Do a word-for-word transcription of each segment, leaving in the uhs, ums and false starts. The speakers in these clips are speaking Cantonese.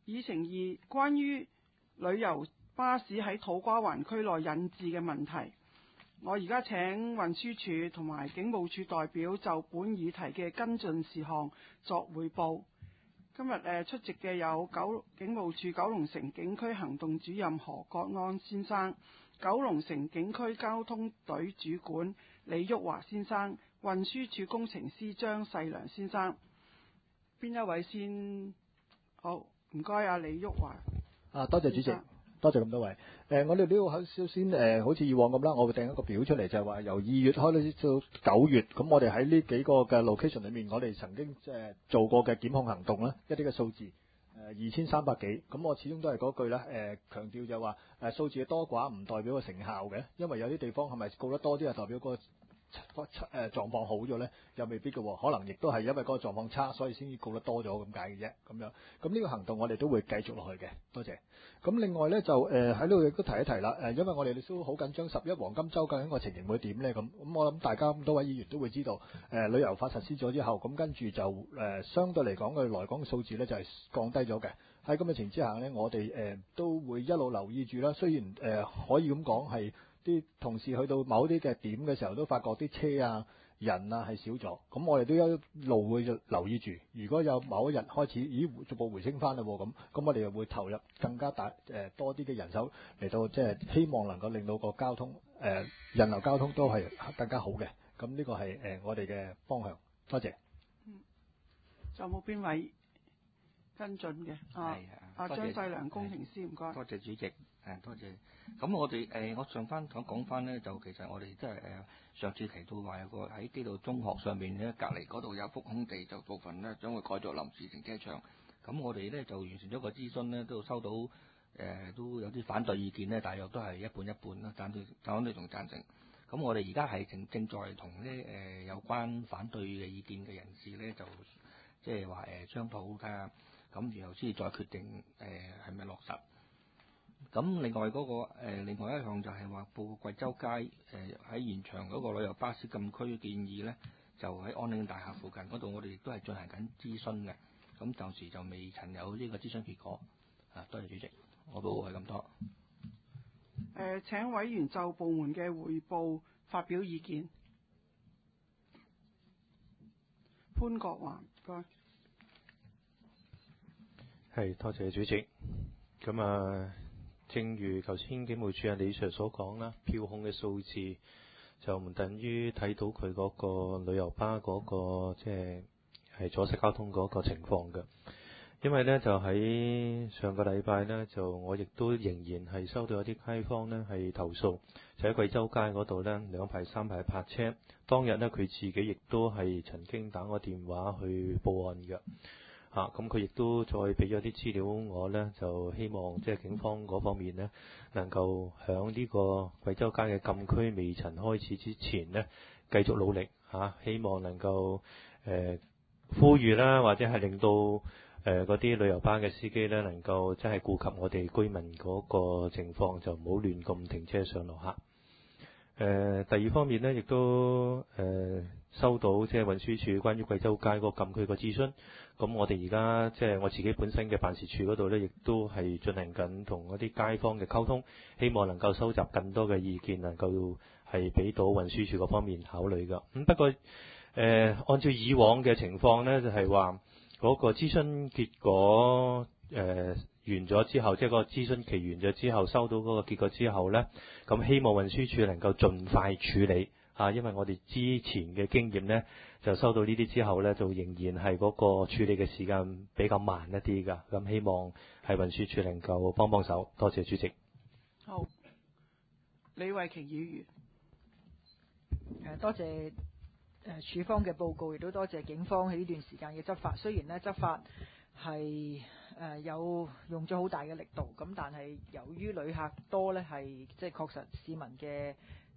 議程二，關於旅遊巴士喺土瓜灣區內引致嘅問題。我而家請運輸署同埋警務處代表就本議題嘅跟進事項作匯報。今日誒出席嘅有九警務處九龍城警區行動主任何國安先生、九龍城警區交通隊主管李旭華先生、運輸署工程師張世良先生。邊一位先？好，唔該啊，李旭華。 啊，多謝主席。多謝咁多位。誒、呃，我哋呢度首先誒、呃，好似以往咁啦，我會訂一個表出嚟，就係話由二月開到九月，咁我哋喺呢幾個嘅 location 裏面，我哋曾經誒、呃、做過嘅檢控行動啦，一啲嘅數字誒二千三百幾。咁、呃、我始終都係嗰句啦，誒、呃、強調就係話誒數字嘅多寡唔代表個成效嘅，因為有啲地方係咪告得多啲係代表個誒狀況好咗呢？又未必嘅喎，可能亦都係因為嗰個狀況差，所以先至告得多咗咁解嘅啫。咁樣，咁呢個行動我哋都會繼續落去嘅。多謝。咁另外呢，就誒喺度亦都提一提啦。誒，因為我哋都好緊張十一黃金週究竟個情形會點呢？咁咁我諗大家咁多位議員都會知道，誒、呃、旅遊法實施咗之後，咁跟住就誒、呃、相對嚟講嘅來港嘅數字呢，就係、是、降低咗嘅。喺咁嘅情況之下呢，我哋誒、呃、都會一路留意住啦。雖然誒、呃、可以咁講係。啲同事去到某啲嘅點嘅時候，都發覺啲車啊、人啊係少咗。咁我哋都一路會留意住。如果有某一日開始，咦，逐步回升翻啦，咁咁我哋又會投入更加大誒、呃、多啲嘅人手嚟到，即係希望能夠令到個交通誒、呃、人流交通都係更加好嘅。咁呢個係誒、呃、我哋嘅方向。多謝。 嗯，仲有冇邊位跟進嘅？啊，阿張世良工程師，唔該。 多謝主席。誒，多謝。咁我哋誒、呃，我上翻講講翻咧，就其實我哋即係誒上次提到話有個喺基道中學上面咧，隔離嗰度有幅空地，就部分咧將會改作臨時停車場。咁我哋咧就完成咗個諮詢咧，都收到誒、呃、都有啲反對意見咧，大約都係一半一半啦，反對反對同贊成。咁我哋而家係正正在同咧誒有關反對嘅意見嘅人士咧，就即係話誒商討睇下，咁然後先至再決定誒係咪落實。咁另外嗰、那個、呃、另外一項就係話報貴州街誒喺現場嗰個旅遊巴士禁區建議咧，就喺安寧大廈附近嗰度，我哋亦都係進行緊諮詢嘅。咁暫時就未曾有呢個諮詢結果。啊，多謝主席，我都係咁多。誒、 呃，請委員就部門嘅匯報發表意見。潘國華，唔該。 係，多謝主席。咁啊。正如頭先警務處阿李 Sir 所講啦，票控嘅數字就唔等於睇到佢嗰個旅遊巴嗰、嗰個即係係阻塞交通嗰個情況嘅。因為呢，就喺上個禮拜呢，就我亦都仍然係收到一啲街坊呢係投訴，就喺貴州街嗰度呢，兩排三排泊車，當日呢，佢自己亦都係曾經打個電話去報案嘅。啊，咁佢亦都再俾咗啲資料我呢，就希望即係警方嗰方面呢，能夠響呢個貴州街嘅禁區未曾開始之前呢，繼續努力嚇、啊，希望能夠誒、呃、呼籲啦，或者係令到誒嗰啲旅遊巴嘅司機呢，能夠真係顧及我哋居民嗰個情況，就唔好亂咁停車上落客。誒、呃、第二方面呢，亦都誒、呃、收到即係運輸署關於貴州街嗰個禁區個諮詢。咁我哋而家即係我自己本身嘅辦事處嗰度呢，亦都係進行緊同嗰啲街坊嘅溝通，希望能夠收集更多嘅意見，能夠係俾到運輸署嗰方面考慮㗎。咁不過誒、呃，按照以往嘅情況呢，就係話嗰個諮詢結果誒、呃、完咗之後，即係個諮詢期完咗之後，收到嗰個結果之後呢，咁希望運輸署能夠盡快處理啊，因為我哋之前嘅經驗呢，就收到呢啲之後呢，就仍然係嗰個處理嘅時間比較慢一啲㗎。咁希望係運輸署能夠幫幫手。多謝主席。 好，李慧瓊議員。 誒，多謝誒署方嘅報告，亦都多謝警方喺呢段時間嘅執法。雖然呢執法係誒有用咗好大嘅力度，咁但係由於旅客多呢，係即係確實市民嘅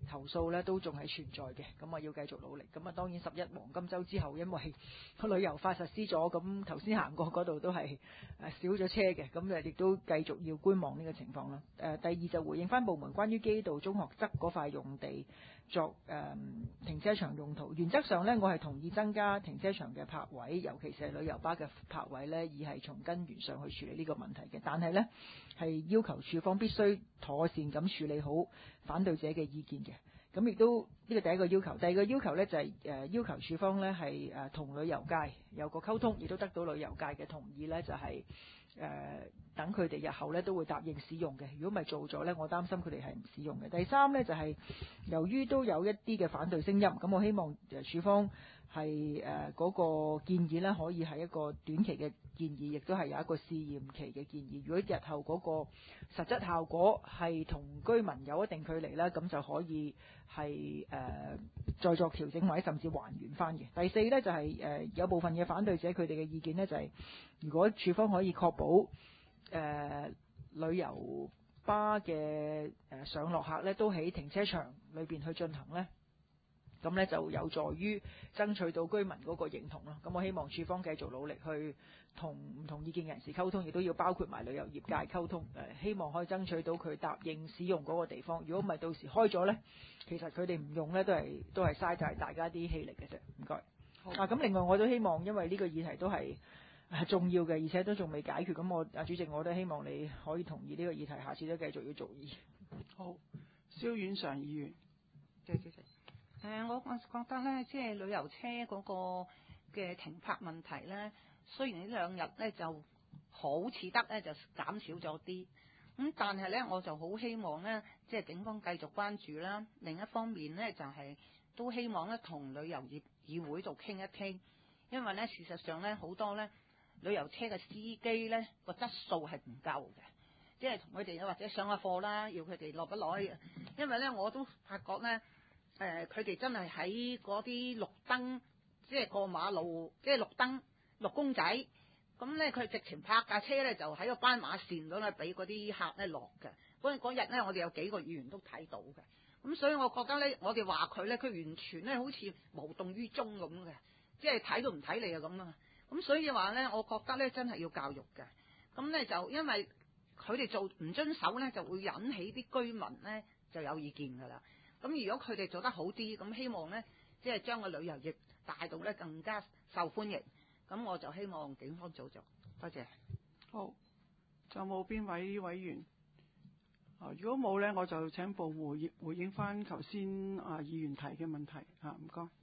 投訴咧都仲係存在嘅，咁啊要繼續努力。咁啊當然十一黃金週之後，因為旅遊法實施咗，咁頭先行過嗰度都係誒少咗車嘅，咁誒亦都繼續要觀望呢個情況啦。誒第二就回應翻部門關於基道中學側嗰塊用地作誒、呃、停車場用途，原則上呢，我係同意增加停車場嘅泊位，尤其是係旅遊巴嘅泊位呢，而係從根源上去處理呢個問題嘅。但係呢，係要求處方必須妥善咁處理好反對者嘅意見嘅。咁亦都呢個第一個要求，第二個要求呢，就係、是、誒要求處方呢係誒同旅遊界有個溝通，亦都得到旅遊界嘅同意呢，就係、是、誒、呃、等佢哋日後呢都會答應使用嘅。如果唔係做咗呢，我擔心佢哋係唔使用嘅。第三呢，就係、是、由於都有一啲嘅反對聲音，咁我希望誒處方係誒嗰個建議呢，可以係一個短期嘅建議，亦都係有一個試驗期嘅建議。如果日後嗰個實質效果係同居民有一定距離呢，咁就可以係誒、呃、再作調整或者甚至還原翻嘅。第四呢，就係、是、誒、呃、有部分嘅反對者佢哋嘅意見呢，就係、是、如果處方可以確保誒、呃、旅遊巴嘅誒上落客呢都喺停車場裏邊去進行呢，咁呢就有助於爭取到居民嗰個認同咯。咁我希望處方繼續努力去同唔同意見人士溝通，亦都要包括埋旅遊業界溝通。誒，希望可以爭取到佢答應使用嗰個地方。如果唔係到時開咗呢，其實佢哋唔用呢都係都係嘥晒大家啲氣力嘅啫。唔該。啊，咁另外我都希望，因為呢個議題都係重要嘅，而且都仲未解決。咁我啊主席，我都希望你可以同意呢個議題，下次都繼續要做議。 好，蕭婉常議員。 謝主席。誒、呃，我我覺得咧，即係旅遊車嗰個嘅停泊問題咧，雖然呢兩日咧就好似得咧就減少咗啲，咁但係咧我就好希望咧，即係警方繼續關注啦。另一方面咧，就係、是、都希望咧同旅遊業議會度傾一傾，因為咧事實上咧好多咧旅遊車嘅司機咧個質素係唔夠嘅，即係同佢哋或者上下課啦，要佢哋落不落嘅，因為咧我都發覺咧。誒，佢哋真係喺嗰啲綠燈，即係過馬路，即係綠燈綠公仔，咁咧佢直情泊架車咧就喺個斑馬線度咧，俾嗰啲客咧落嘅。嗰嗰日咧，我哋有幾個議員都睇到嘅。咁所以我覺得咧，我哋話佢咧，佢完全咧好似無動於衷咁嘅，即係睇都唔睇你啊咁啊。咁所以話咧，我覺得咧真係要教育嘅。咁咧就因為佢哋做唔遵守咧，就會引起啲居民咧就有意見㗎啦。咁如果佢哋做得好啲，咁希望呢，即係將個旅遊業帶到呢更加受歡迎。咁我就希望警方做做。多謝。 好，仲有冇邊位委員？啊，如果冇呢，我就請部回應回應翻頭先啊議員提嘅問題。啊，唔該。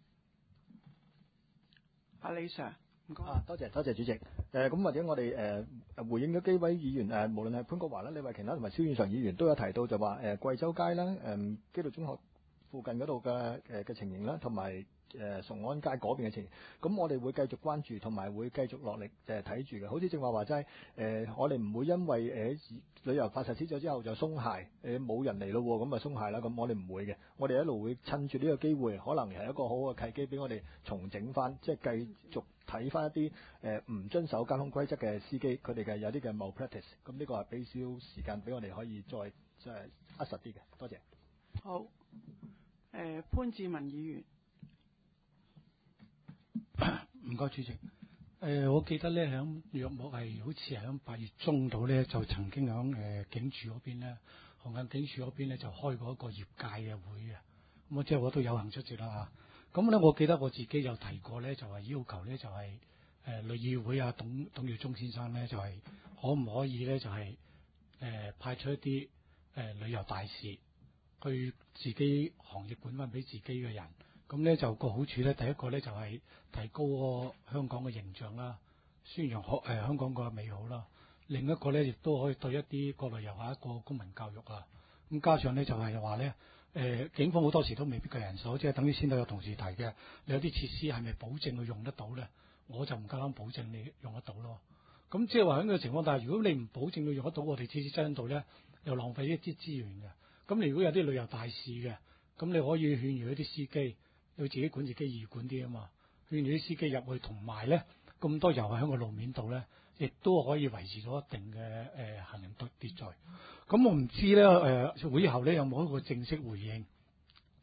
阿李 Sir，唔該。 啊，多謝多謝主席。誒、呃，咁或者我哋誒、呃、回應咗幾位議員誒、呃，無論係潘國華啦、李慧瓊啦，同埋蕭遠常議員都有提到就話誒貴州街啦、誒、呃、基道中學附近嗰度嘅誒嘅情形啦，同埋誒崇安街嗰邊嘅情形，咁我哋會繼續關注，同埋會繼續落力誒睇住嘅。好似正話話齋誒，我哋唔會因為誒、呃、旅遊法實施咗之後就鬆懈，誒、呃、冇人嚟咯，咁啊鬆懈啦，咁我哋唔會嘅。我哋一路會趁住呢個機會，可能係一個好好嘅契機，俾我哋重整翻，即係繼續睇翻一啲誒唔遵守交通規則嘅司機，佢哋嘅有啲嘅 malpractice，咁呢個係俾少時間俾我哋可以再即係扼實啲嘅。多謝。 好。誒、呃、潘志文議員， 唔該主席。誒、呃，我記得咧，響約莫係好似係響八月中度咧，就曾經響誒、呃、警署嗰邊咧，紅磡警署嗰邊咧就開過一個業界嘅會嘅。咁我即係我都有幸出席啦嚇。咁咧，我記得我自己有提過咧，就係、是、要求咧，就係誒旅議會啊，董董耀中先生咧，就係、是、可唔可以咧，就係、是、誒、呃、派出一啲誒、呃、旅遊大使。去自己行業管翻俾自己嘅人，咁咧就個好處咧，第一個咧就係提高個香港嘅形象啦，宣揚好誒香港個美好啦。另一個咧亦都可以對一啲國內遊客一個公民教育啊。咁加上咧就係話咧，誒警方好多時都未必夠人手，即係等於先都有同事提嘅，你有啲設施係咪保證佢用得到咧？我就唔夠膽保證你用得到咯。咁即係話喺呢個情況，但係如果你唔保證佢用得到，我哋設施真度咧又浪費一啲資源嘅。咁你如果有啲旅遊大使嘅，咁你可以勸喻一啲司機，要自己管自己易管啲啊嘛，勸喻啲司機入去，同埋咧咁多遊客喺個路面度咧，亦都可以維持到一定嘅誒、呃、行人秩秩序。咁我唔知咧誒、呃、會後咧有冇一個正式回應，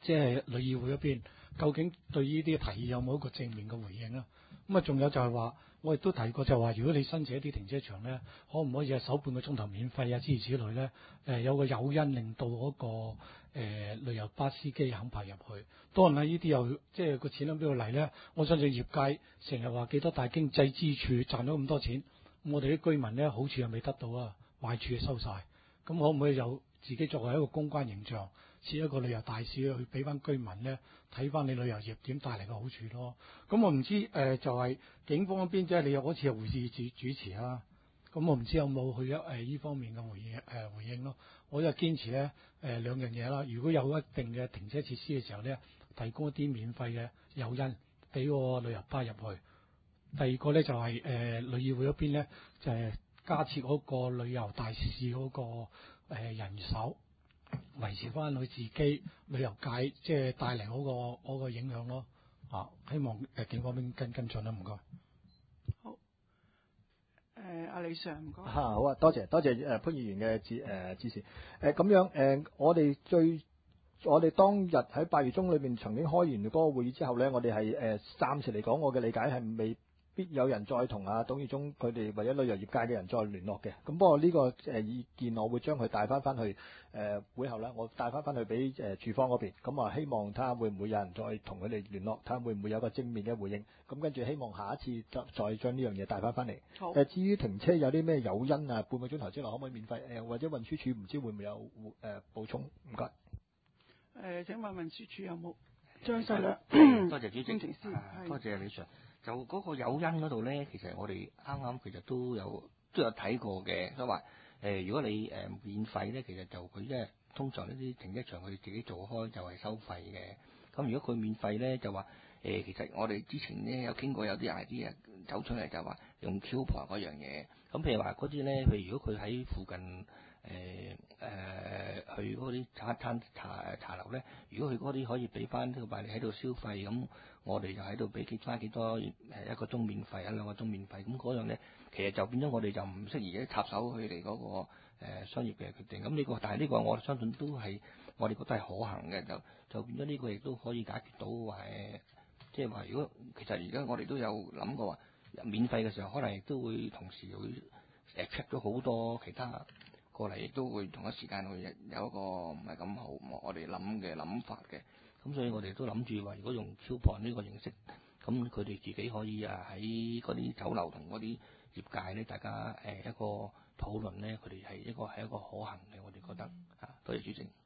即係旅議會嗰邊，究竟對呢啲提議有冇一個正面嘅回應啦？咁啊，仲有就係話，我亦都提過就係話，如果你申請一啲停車場咧，可唔可以係首半個鐘頭免費啊？諸如此類咧，誒、呃、有個誘因令到嗰、那個、呃、旅遊巴司機肯排入去。當然啦，呢啲又即係個錢喺邊度嚟咧？我相信業界成日話幾多大經濟支柱賺咗咁多錢，我哋啲居民咧好處又未得到啊，壞處就收晒。咁可唔可以有自己作為一個公關形象，設一個旅遊大使去俾翻居民咧睇翻你旅遊業點帶嚟嘅好處咯？咁我唔知誒、呃，就係、是、警方嗰邊即係你有嗰次係會議主主持啦。咁我唔知有冇去一誒呢方面嘅回應誒、呃、回應咯。我就堅持咧誒、呃、兩樣嘢啦。如果有一定嘅停車設施嘅時候咧，提供一啲免費嘅誘因俾個旅遊巴入去。第二個咧就係、是、誒、呃、旅議會嗰邊咧就係、是、加設嗰個旅遊大使嗰、那個、呃、人手，維持翻佢自己旅遊界即係帶嚟嗰個嗰、那個影響咯。啊，希望誒警方邊跟跟進啦，唔該。 好。誒，阿李 Sir 唔該。 嚇，好啊，多謝多謝誒潘議員嘅指誒指示。誒咁樣誒，我哋最我哋當日喺八月中裏邊曾經開完嗰個會議之後咧，我哋係誒暫時嚟講，我嘅理解係未必有人再同阿董宇中佢哋或者旅遊業界嘅人再聯絡嘅。咁不過呢個誒意見，我會將佢帶翻翻去誒會後咧，我帶翻翻去俾誒處方嗰邊。咁啊，希望睇下會唔會有人再同佢哋聯絡，睇下會唔會有個正面嘅回應。咁跟住希望下一次再再將呢樣嘢帶翻翻嚟。 好。 誒，至於停車有啲咩誘因啊，半個鐘頭之內可唔可以免費？誒，或者運輸署唔知會唔會有誒補充？唔該。 誒，請問運輸署有冇張細良？ 多謝主席， 工程師， 啊、多謝李 Sir。就嗰個誘因嗰度咧，其實我哋啱啱其實都有都有睇過嘅，所以話誒，如果你誒、呃、免費咧，其實就佢即係通常呢啲停車場佢自己做開就係收費嘅。咁如果佢免費咧，就話誒、呃，其實我哋之前咧有傾過有啲 idea 走出嚟，就話用 coupon 嗰樣嘢。咁譬如話嗰啲咧，譬如如果佢喺附近誒誒、呃呃、去嗰啲茶餐茶茶樓咧，如果佢嗰啲可以俾翻呢個賣你喺度消費咁。我哋就喺度俾幾翻幾多誒一個鐘免費啊，兩個鐘免費，咁嗰樣咧，其實就變咗我哋就唔適宜咧插手佢哋嗰個、呃、商業嘅決定。咁呢、呢個，但係呢個我相信都係我哋覺得係可行嘅，就就變咗呢個亦都可以解決到話誒，即係話如果其實而家我哋都有諗過話，免費嘅時候可能亦都會同時會誒 check 咗好多其他過嚟，亦都會同一時間會有一個唔係咁好我哋諗嘅諗法嘅。咁所以我哋都諗住話，如果用 coupon 呢個形式，咁佢哋自己可以啊喺嗰啲酒樓同嗰啲業界咧，大家誒一個討論咧，佢哋係一個係一個可行嘅，我哋覺得啊，多謝主席。 誒、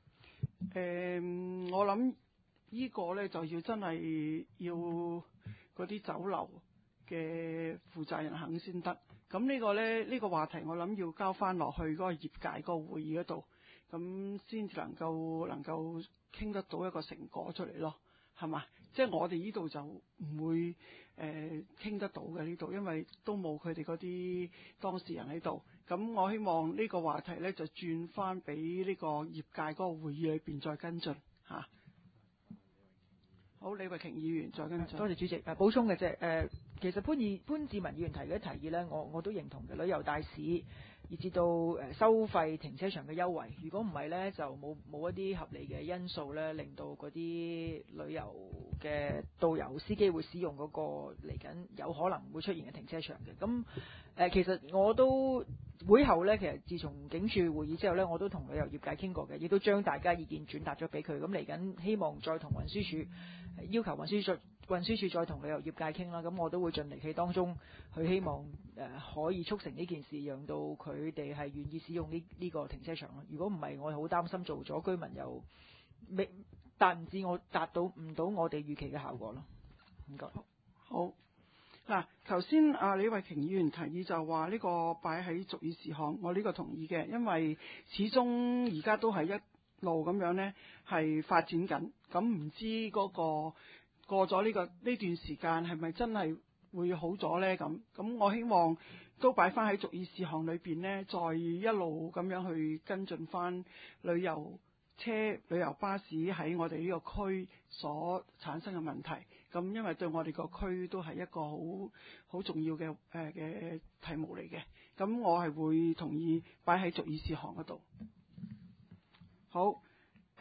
嗯，我諗呢個咧就要真係要嗰啲酒樓嘅負責人肯先得。咁呢個咧呢、呢個話題，我諗要交翻落去嗰個業界嗰個會議嗰度，咁先至能夠能夠傾得到一個成果出嚟咯，係嘛？即係我哋呢度就唔會誒傾、呃、得到嘅呢度，因為都冇佢哋嗰啲當事人喺度。咁我希望呢個話題咧就轉翻俾呢個業界嗰個會議裏邊再跟進嚇、啊。好，李慧瓊議員再跟進。 多謝主席。誒、啊、補充嘅啫，誒、呃、其實潘議潘志文議員提嘅提議咧，我我都認同嘅。旅遊大使以至到誒收費停車場嘅優惠，如果唔係咧，就冇冇一啲合理嘅因素咧，令到嗰啲旅遊嘅導遊司機會使用嗰個嚟緊有可能會出現嘅停車場嘅。咁誒、呃、其實我都會後咧，其實自從警署會議之後咧，我都同旅遊業界傾過嘅，亦都將大家意見轉達咗俾佢。咁嚟緊希望再同運輸署要求運輸署運輸署再同旅遊業界傾啦。咁我都會盡力喺當中去希望誒、呃、可以促成呢件事，讓到佢哋係願意使用呢呢個停車場咯。如果唔係，我好擔心做咗居民又未達唔至我達到唔到我哋預期嘅效果咯。唔該。 好。嗱，頭先阿李慧瓊議員提議就話呢個擺喺逐議事項，我呢個同意嘅，因為始終而家都係一路咁樣呢係發展緊，咁唔知嗰個過咗呢個呢段時間係咪真係會好咗呢？咁咁我希望都擺翻喺逐議事項裏邊呢，再一路咁樣去跟進翻旅遊車、旅遊巴士喺我哋呢個區所產生嘅問題。咁因為對我哋個區都係一個好好重要嘅誒嘅題目嚟嘅，咁我係會同意擺喺逐議事項嗰度。好，誒、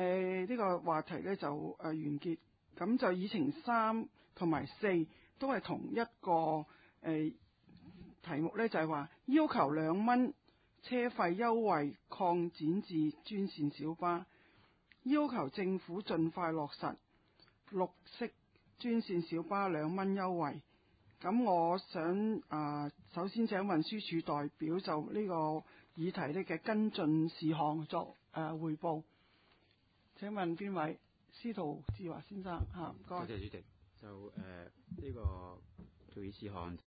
誒呢個話題呢就誒、呃、完結，咁就議程三同埋四都係同一個誒、呃、題目呢，就係、是、話要求兩蚊車費優惠擴展至專線小巴，要求政府盡快落實綠色專線小巴兩蚊優惠。咁我想啊、呃，首先請運輸署代表就呢個議題呢嘅跟進事項作誒、呃、彙報。請問邊位？司徒志華先生嚇，唔該。 多謝主席。就誒呢、呃這個會議事項。